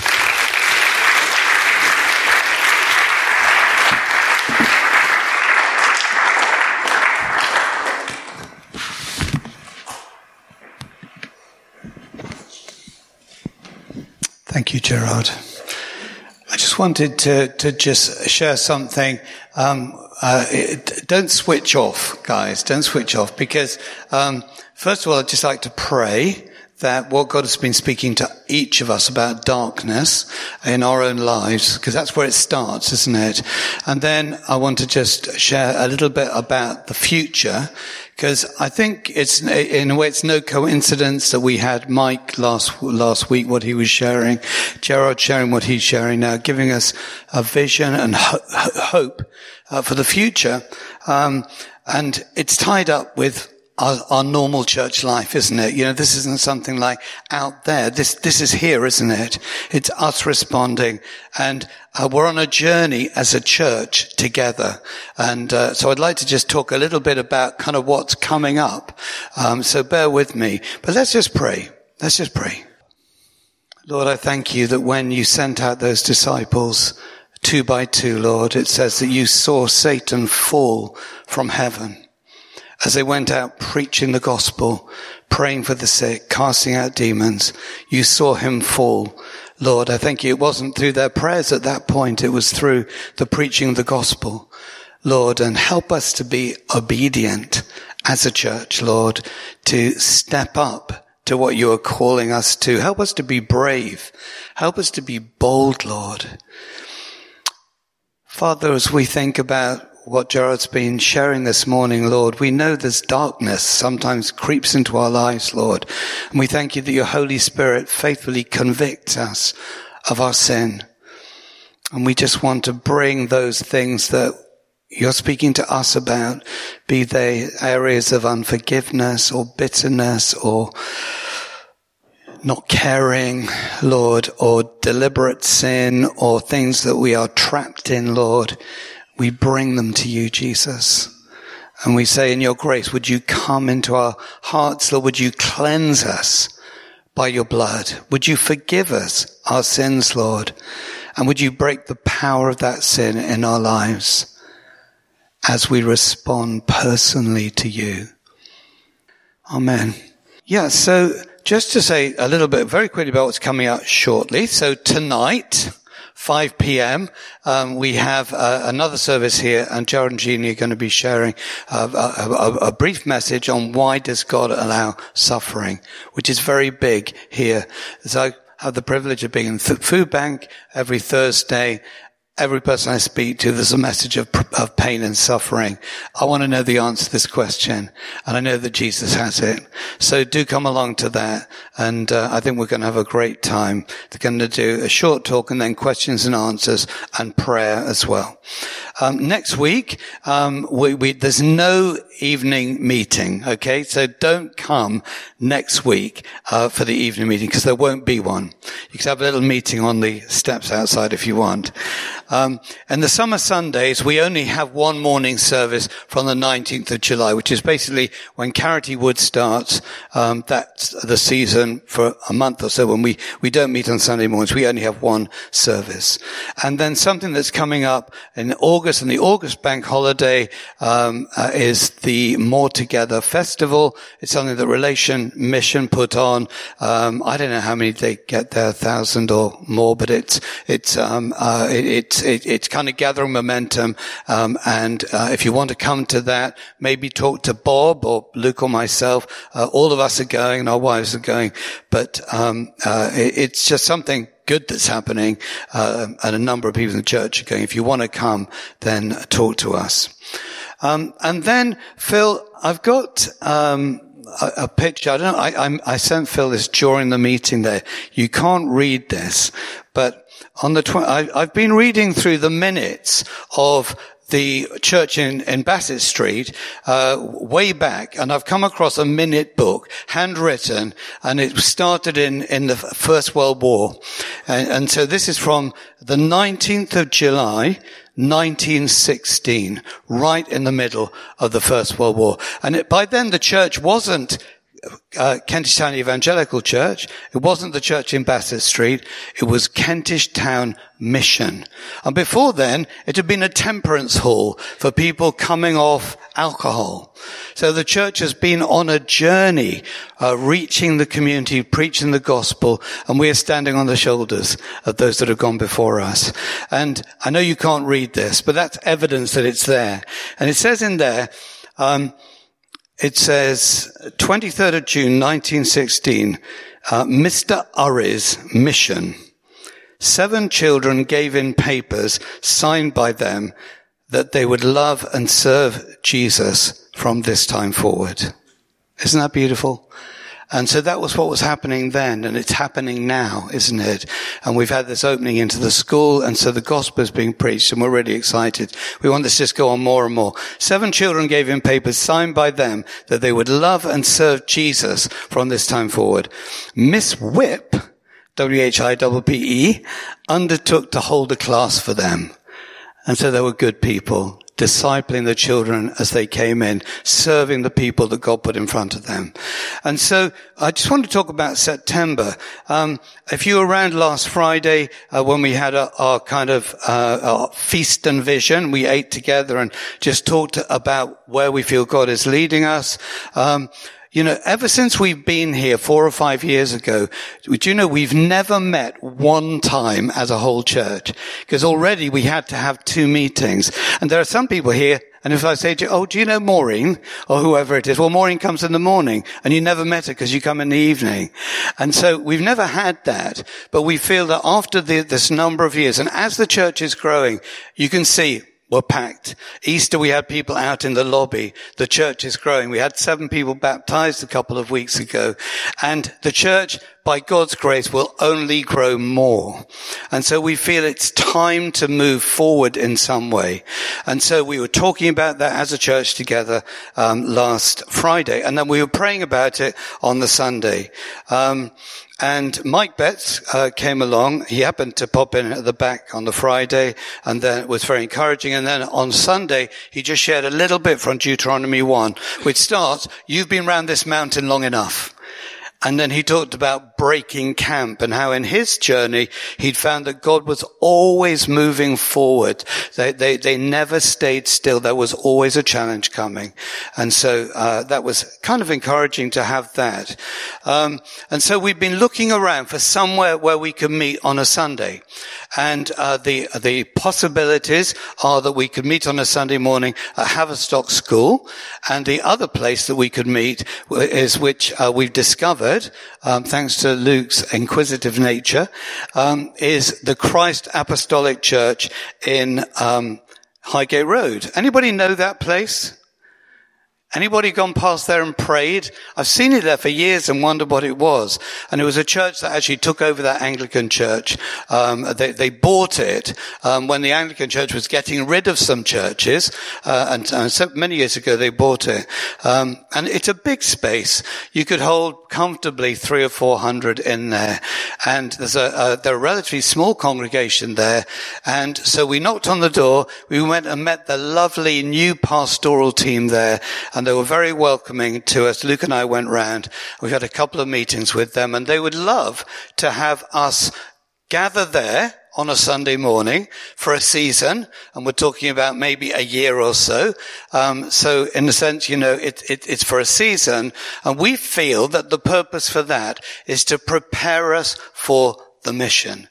Thank you, Gerard. I just wanted to just share something. Don't switch off, guys. Don't switch off because, first of all, I'd just like to pray that what God has been speaking to each of us about darkness in our own lives, because that's where it starts, isn't it? And then I want to just share a little bit about the future, because I think it's, in a way, it's no coincidence that we had Mike last week, what he was sharing, Gerard sharing what he's sharing now, giving us a vision and hope for the future. And it's tied up with our normal church life, isn't it? You know, this isn't something like out there. This is here, isn't it? It's us responding. And we're on a journey as a church together. And so I'd like to just talk a little bit about kind of what's coming up. So bear with me. But let's just pray. Let's just pray. Lord, I thank you that when you sent out those disciples 2 by 2, Lord, it says that you saw Satan fall from heaven. As they went out preaching the gospel, praying for the sick, casting out demons, you saw him fall. Lord, I thank you. It wasn't through their prayers at that point. It was through the preaching of the gospel. Lord, and help us to be obedient as a church, Lord, to step up to what you are calling us to. Help us to be brave. Help us to be bold, Lord. Father, as we think about what Gerard's been sharing this morning, Lord, we know there's darkness sometimes creeps into our lives, Lord. And we thank you that your Holy Spirit faithfully convicts us of our sin. And we just want to bring those things that you're speaking to us about, be they areas of unforgiveness or bitterness or not caring, Lord, or deliberate sin or things that we are trapped in, Lord. We bring them to you, Jesus. And we say in your grace, would you come into our hearts, Lord? Would you cleanse us by your blood? Would you forgive us our sins, Lord? And would you break the power of that sin in our lives as we respond personally to you? Amen. Yeah, so just to say a little bit very quickly about what's coming out shortly. So tonight, 5 p.m. We have another service here, and Gerard and Jeannie are going to be sharing a brief message on why does God allow suffering, which is very big here. So I have the privilege of being in the food bank every Thursday. Every person I speak to, there's a message of pain and suffering. I want to know the answer to this question, and I know that Jesus has it. So do come along to that, and I think we're going to have a great time. They're going to do a short talk and then questions and answers and prayer as well. Next week, there's no evening meeting, okay? So don't come next week for the evening meeting, because there won't be one. You can have a little meeting on the steps outside if you want. And the summer Sundays, we only only have one morning service from the 19th of July, which is basically when Carity Wood starts. That's the season for a month or so when we don't meet on Sunday mornings. We only have one service. And then something that's coming up in August, and the August bank holiday, is the More Together Festival. It's something that Relation Mission put on. I don't know how many they get there, 1,000 or more, but it's kind of gathering momentum. And if you want to come to that, maybe talk to Bob or Luke or myself. All of us are going and our wives are going, but it's just something good that's happening, and a number of people in the church are going. If you want to come, then talk to us. And then, Phil, I've got a picture. I don't know. I sent Phil this during the meeting there. You can't read this, but on the I've been reading through the minutes of the church in Bassett Street, way back, and I've come across a minute book, handwritten, and it started in the First World War. And so this is from the 19th of July, 1916, right in the middle of the First World War. And by then the church wasn't Kentish Town Evangelical Church. It wasn't the church in Bassett Street. It was Kentish Town Mission. And before then, it had been a temperance hall for people coming off alcohol. So the church has been on a journey, reaching the community, preaching the gospel, and we are standing on the shoulders of those that have gone before us. And I know you can't read this, but that's evidence that it's there. And it says in there, it says, 23rd of June, 1916, Mr. Urry's mission. 7 children gave in papers signed by them that they would love and serve Jesus from this time forward. Isn't that beautiful? And so that was what was happening then, and it's happening now, isn't it? And we've had this opening into the school, and so the gospel is being preached, and we're really excited. We want this to just go on more and more. 7 children gave in papers signed by them that they would love and serve Jesus from this time forward. Miss Whip, W-H-I-P-P-E, undertook to hold a class for them. And so they were good people, discipling the children as they came in, serving the people that God put in front of them. And so I just want to talk about September. If you were around last Friday, when we had our kind of our feast and vision, we ate together and just talked about where we feel God is leading us. You know, ever since we've been here 4 or 5 years ago, do you know we've never met one time as a whole church? Because already we had to have 2 meetings. And there are some people here, and if I say to you, oh, do you know Maureen? Or whoever it is. Well, Maureen comes in the morning, and you never met her because you come in the evening. And so we've never had that. But we feel that after this number of years, and as the church is growing, you can see we're packed. Easter, we had people out in the lobby. The church is growing. We had 7 people baptized a couple of weeks ago. And the church, by God's grace, will only grow more. And so we feel it's time to move forward in some way. And so we were talking about that as a church together last Friday. And then we were praying about it on the Sunday. And Mike Betts came along. He happened to pop in at the back on the Friday, and then it was very encouraging. And then on Sunday, he just shared a little bit from Deuteronomy 1, which starts, you've been round this mountain long enough. And then he talked about breaking camp and how in his journey he'd found that God was always moving forward. They never stayed still. There was always a challenge coming. And so that was kind of encouraging to have that. And so we've been looking around for somewhere where we could meet on a Sunday. And the possibilities are that we could meet on a Sunday morning at Haverstock School. And the other place that we could meet is which we've discovered, thanks to Luke's inquisitive nature, is the Christ Apostolic Church in Highgate Road. Anybody know that place? Anybody gone past there and prayed? I've seen it there for years and wondered what it was. And it was a church that actually took over that Anglican church. They bought it when the Anglican church was getting rid of some churches, and so many years ago they bought it. And it's a big space. You could hold comfortably 300 or 400 in there. And they're a relatively small congregation there. And so we knocked on the door. We went and met the lovely new pastoral team there. And they were very welcoming to us. Luke and I went round. We've had a couple of meetings with them, and they would love to have us gather there on a Sunday morning for a season. And we're talking about maybe a year or so. So in a sense, it's for a season. And we feel that the purpose for that is to prepare us for the mission.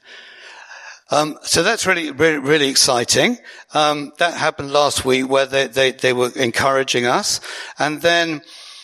So that's really exciting. That happened last week where they were encouraging us. And then,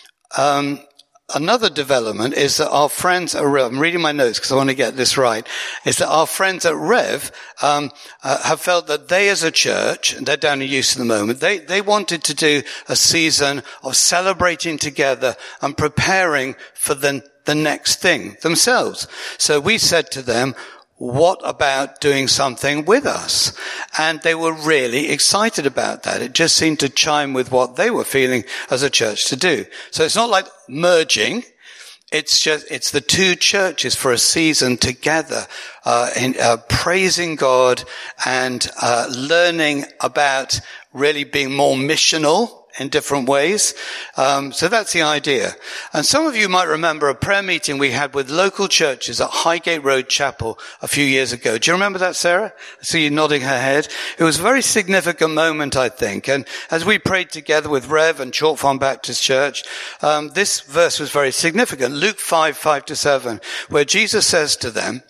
another development is that our friends at Rev, I'm reading my notes because I want to get this right, is that our friends at Rev, have felt that they as a church, and they're down in Houston at the moment, they wanted to do a season of celebrating together and preparing for the next thing themselves. So we said to them, what about doing something with us? And they were really excited about that. It just seemed to chime with what they were feeling as a church to do. So it's not like merging. It's the two churches for a season together, praising God and, learning about really being more missional in different ways. So that's the idea. And some of you might remember a prayer meeting we had with local churches at Highgate Road Chapel a few years ago. Do you remember that, Sarah? I see you nodding her head. It was a very significant moment, I think. And as we prayed together with Rev and Chalk Farm Baptist Church, this verse was very significant. Luke 5:5-7, where Jesus says to them,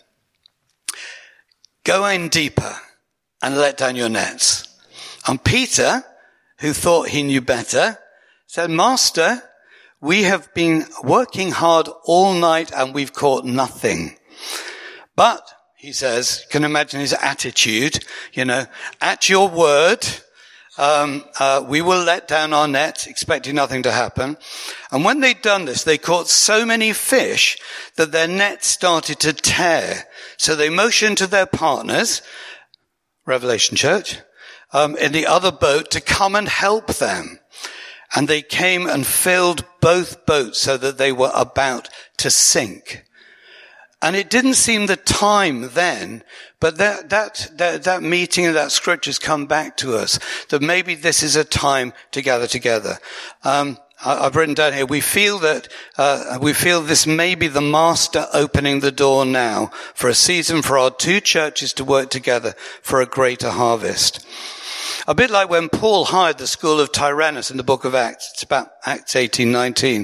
go in deeper and let down your nets. And Peter, who thought he knew better, said, Master, we have been working hard all night and we've caught nothing. But, he says, you can imagine his attitude, at your word, we will let down our net, expecting nothing to happen. And when they'd done this, they caught so many fish that their net started to tear. So they motioned to their partners, Revelation Church, in the other boat to come and help them. And they came and filled both boats so that they were about to sink. And it didn't seem the time then, but that meeting and that scripture's come back to us, that maybe this is a time to gather together. I've written down here, we feel this may be the master opening the door now for a season for our two churches to work together for a greater harvest. A bit like when Paul hired the school of Tyrannus in the book of Acts. It's about Acts 18:19.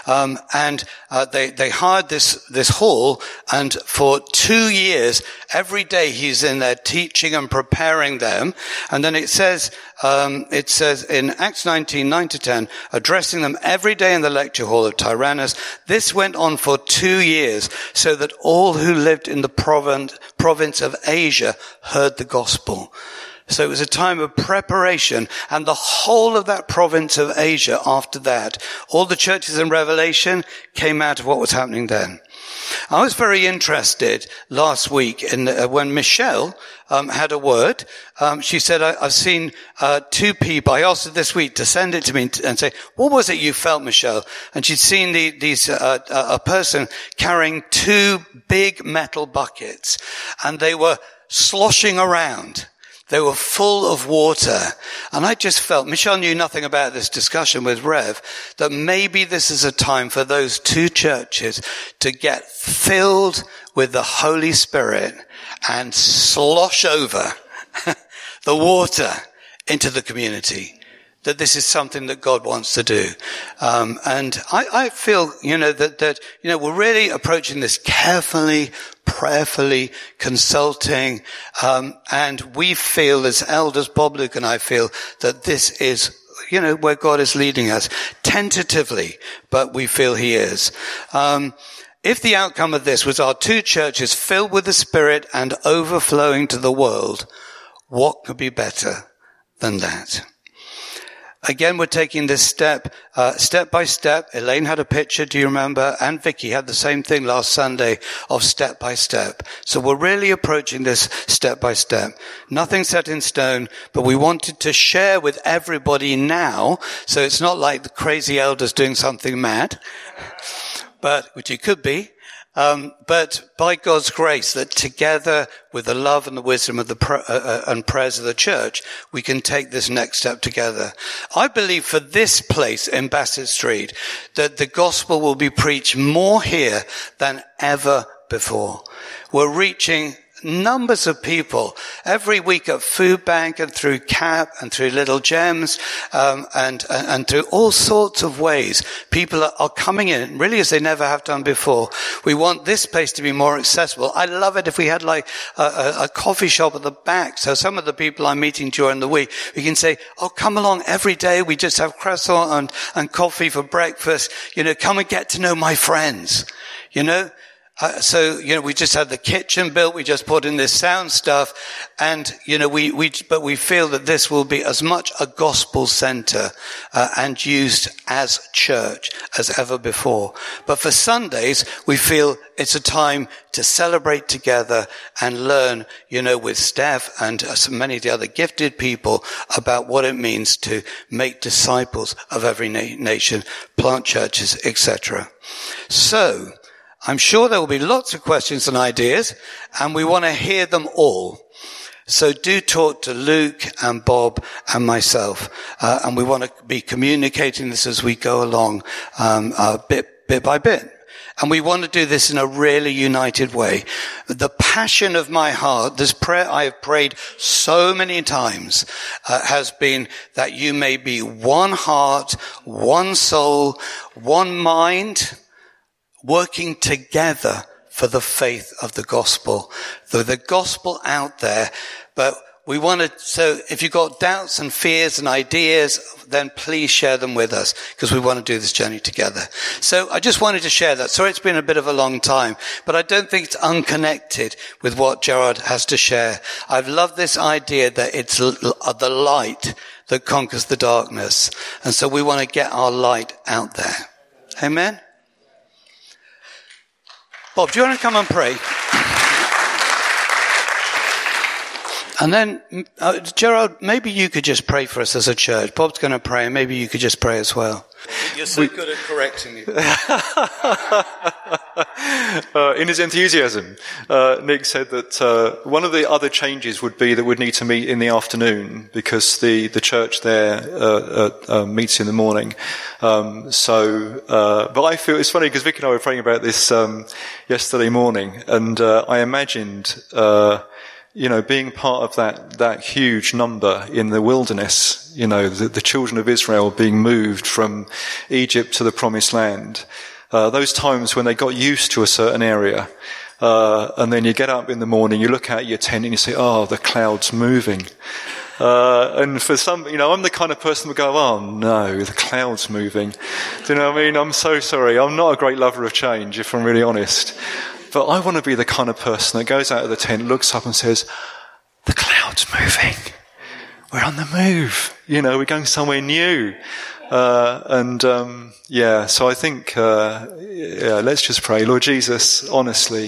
They hired this hall, and for 2 years, every day he's in there teaching and preparing them. And then it says in Acts 19:9-10, addressing them every day in the lecture hall of Tyrannus. This went on for 2 years, so that all who lived in the province of Asia heard the gospel. So it was a time of preparation, and the whole of that province of Asia after that, all the churches in Revelation came out of what was happening then. I was very interested last week when Michelle had a word. She said, I've seen 2 people. I asked her this week to send it to me and say, what was it you felt, Michelle? And she'd seen a person carrying 2 big metal buckets, and they were sloshing around. They were full of water. And I just felt, Michelle knew nothing about this discussion with Rev, that maybe this is a time for those 2 churches to get filled with the Holy Spirit and slosh over the water into the community. That this is something that God wants to do. And I feel, that we're really approaching this carefully, prayerfully, consulting, and we feel as elders, Bob, Luke and I feel that this is, where God is leading us tentatively, but we feel he is. If the outcome of this was our 2 churches filled with the Spirit and overflowing to the world, what could be better than that? Again, we're taking this step by step. Elaine had a picture, do you remember? And Vicky had the same thing last Sunday of step by step. So we're really approaching this step by step. Nothing set in stone, but we wanted to share with everybody now. So it's not like the crazy elders doing something mad, which it could be. But by God's grace, that together with the love and the wisdom of and prayers of the church, we can take this next step together. I believe for this place in Bassett Street, that the gospel will be preached more here than ever before. We're reaching numbers of people every week at Food Bank and through CAP and through Little Gems, and through all sorts of ways. People are coming in really as they never have done before. We want this place to be more accessible. I love it if we had like a coffee shop at the back. So some of the people I'm meeting during the week, we can say, oh, come along every day. We just have croissant and coffee for breakfast. Come and get to know my friends, So, we just had the kitchen built. We just put in this sound stuff. And, but we feel that this will be as much a gospel center, and used as church as ever before. But for Sundays, we feel it's a time to celebrate together and learn, with Steph and so many of the other gifted people about what it means to make disciples of every nation, plant churches, etc. So, I'm sure there will be lots of questions and ideas, and we want to hear them all. So do talk to Luke and Bob and myself, and we want to be communicating this as we go along, bit by bit. And we want to do this in a really united way. The passion of my heart, this prayer I have prayed so many times, has been that you may be one heart, one soul, one mind, working together for the faith of the gospel. The gospel out there, but we want to, so if you've got doubts and fears and ideas, then please share them with us, because we want to do this journey together. So I just wanted to share that. Sorry it's been a bit of a long time, but I don't think it's unconnected with what Gerard has to share. I've loved this idea that it's the light that conquers the darkness. And so we want to get our light out there. Amen? Bob, do you want to come and pray? And then, Gerard, maybe you could just pray for us as a church. Bob's going to pray, and maybe you could just pray as well. You're so good at correcting me. In his enthusiasm, Nick said that one of the other changes would be that we'd need to meet in the afternoon, because the church there meets in the morning. But I feel it's funny because Vic and I were praying about this yesterday morning, and I imagined being part of that huge number in the wilderness, the children of Israel being moved from Egypt to the promised land. Those times when they got used to a certain area, and then you get up in the morning, you look out your tent and you say, oh, the cloud's moving. And for some, I'm the kind of person who go, oh no, the cloud's moving. Do you know what I mean? I'm so sorry. I'm not a great lover of change, if I'm really honest. But I want to be the kind of person that goes out of the tent, looks up and says, the cloud's moving. We're on the move. We're going somewhere new. So I think, let's just pray. Lord Jesus, honestly,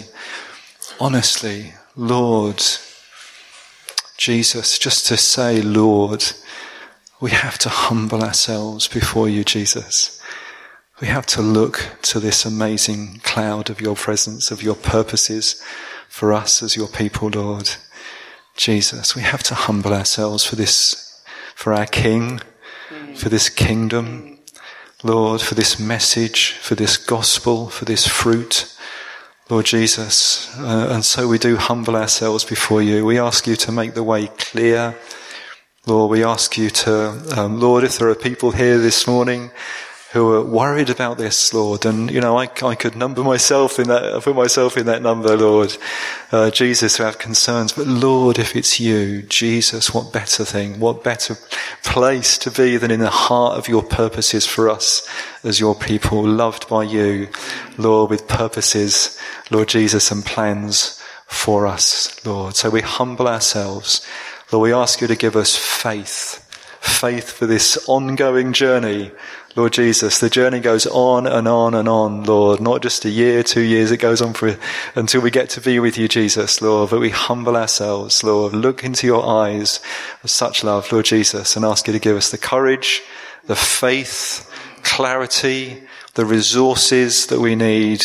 Lord Jesus, just to say, Lord, we have to humble ourselves before you, Jesus. We have to look to this amazing cloud of your presence, of your purposes for us as your people, Lord. Jesus, we have to humble ourselves for our King, for this kingdom, Lord, for this message, for this gospel, for this fruit, Lord Jesus. And so we do humble ourselves before you. We ask you to make the way clear. Lord, we ask you to, Lord, if there are people here this morning who are worried about this, Lord, and I could number myself in that, put myself in that number, Lord, Jesus, who have concerns. But Lord, if it's you, Jesus, what better thing, what better place to be than in the heart of your purposes for us as your people, loved by you, Lord, with purposes, Lord Jesus, and plans for us, Lord. So we humble ourselves. Lord, we ask you to give us faith faith for this ongoing journey, Lord Jesus. The journey goes on and on and on, Lord. Not just a year, 2 years. It goes on until we get to be with you, Jesus, Lord. But we humble ourselves, Lord. Look into your eyes of such love, Lord Jesus, and ask you to give us the courage, the faith, clarity, the resources that we need,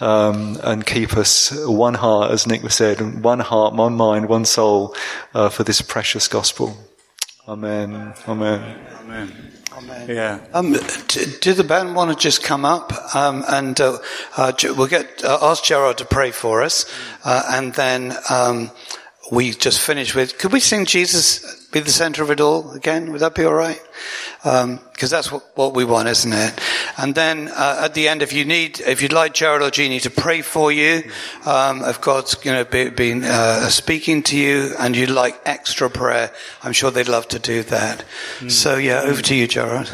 and keep us one heart, as Nick said, one heart, one mind, one soul, for this precious gospel. Amen. Amen. Amen. Amen. Yeah. Do the band want to just come up and we'll ask Gerard to pray for us, and then we just finish with. Could we sing "Jesus Be the Center of It All" again? Would that be all right? Because that's what we want, isn't it? And then at the end, if you'd like Gerard or Jeannie to pray for you, if God's been speaking to you and you'd like extra prayer, I'm sure they'd love to do that. So over to you, Gerard.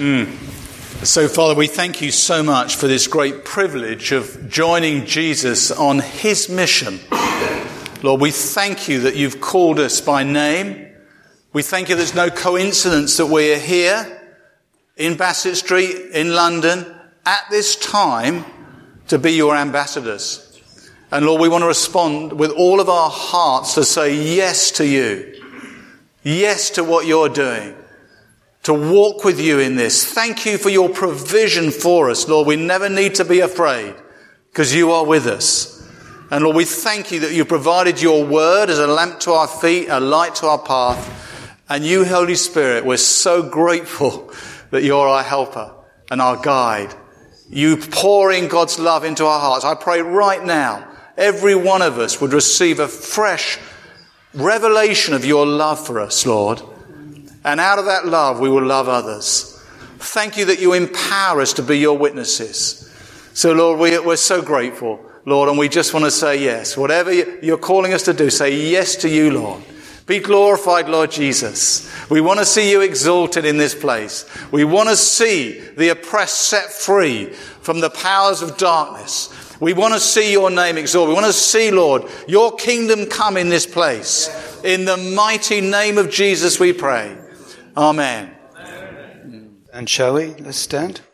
So, Father, we thank you so much for this great privilege of joining Jesus on his mission. Lord, we thank you that you've called us by name. We thank you there's no coincidence that we are here in Bassett Street in London at this time to be your ambassadors. And Lord, we want to respond with all of our hearts to say yes to you. Yes to what you're doing. To walk with you in this. Thank you for your provision for us, Lord. We never need to be afraid because you are with us. And Lord, we thank you that you provided your word as a lamp to our feet, a light to our path. And you, Holy Spirit, we're so grateful that you're our helper and our guide. You pouring God's love into our hearts. I pray right now, every one of us would receive a fresh revelation of your love for us, Lord. And out of that love, we will love others. Thank you that you empower us to be your witnesses. So, Lord, we're so grateful, Lord, and we just want to say yes. Whatever you're calling us to do, say yes to you, Lord. Be glorified, Lord Jesus. We want to see you exalted in this place. We want to see the oppressed set free from the powers of darkness. We want to see your name exalted. We want to see, Lord, your kingdom come in this place. In the mighty name of Jesus we pray. Amen. And shall we? Let's stand.